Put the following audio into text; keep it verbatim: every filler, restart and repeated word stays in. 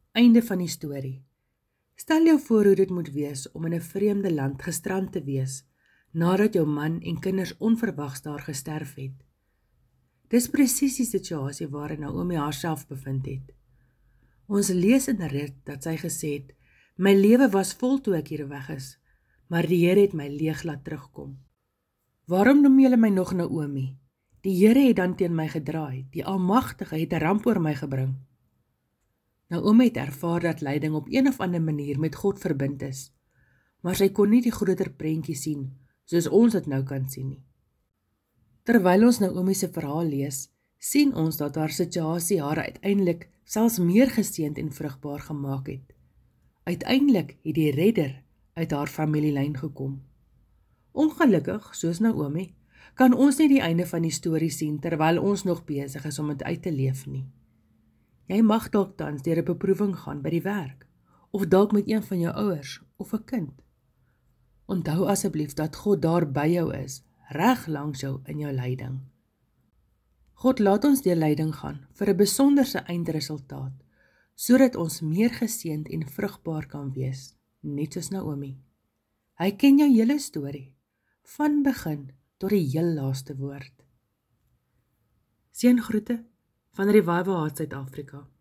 Einde van die storie. Stel jou voor hoe dit moet wees om in 'n vreemde land gestrand te wees, nadat jou man en kinders onverwags daar gesterf het. Dis presies die situasie waarin Naomi haarself bevind het. Ons lees in Rut dat sy gesê het, my lewe was vol toe ek hier weg is, maar die Here het my leeg laat terugkom. Waarom noem julle my nog Naomi? Die Here het dan teen my gedraai, die Almagtige het 'n ramp oor my gebring. Naomi het ervaar dat lyding op een of ander manier met God verbind is, maar sy kon nie die groter prentjie sien, soos ons dit nou kan sien nie. Terwyl ons Naomi se verhaal lees, sien ons dat haar situasie haar uiteindelik selfs meer geseënd en vrugbaar gemaak het. Uiteindelik het die redder uit haar familielyn gekom. Ongelukkig, soos Naomi, kan ons nie die einde van die storie sien terwyl ons nog besig is om dit uit te leef nie. Jy mag dalk tans deur 'n beproewing gaan by die werk, of dalk met een van jou ouers, of 'n kind. Onthou asseblief dat God daar by jou is, reg langs jou in jou lyding. God laat ons deur lyding gaan vir 'n besonderse eindresultaat, sodat ons meer geseënd en vrugbaar kan wees, net soos Naomi. Hy ken jou hele storie, van begin tot die heel laaste woord. Seëngroete van Revival Heart Suid-Afrika.